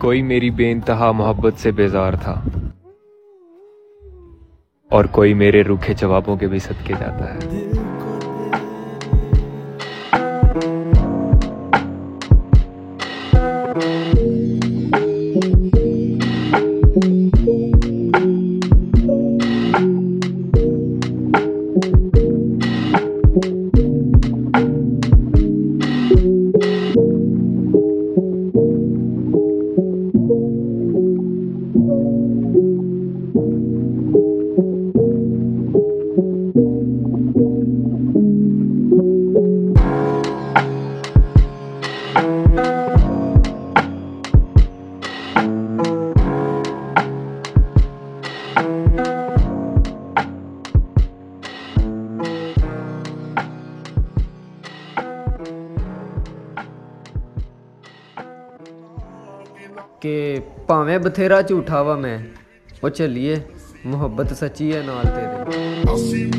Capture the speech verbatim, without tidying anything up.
कोई मेरी बेइंतहा मोहब्बत से बेजार था और कोई मेरे रूखे जवाबों के भी सदके जाता है। कि भावें बथेरा झूठा वा मैं, ओ चलिए मुहब्बत सच्ची है नाल तेरे।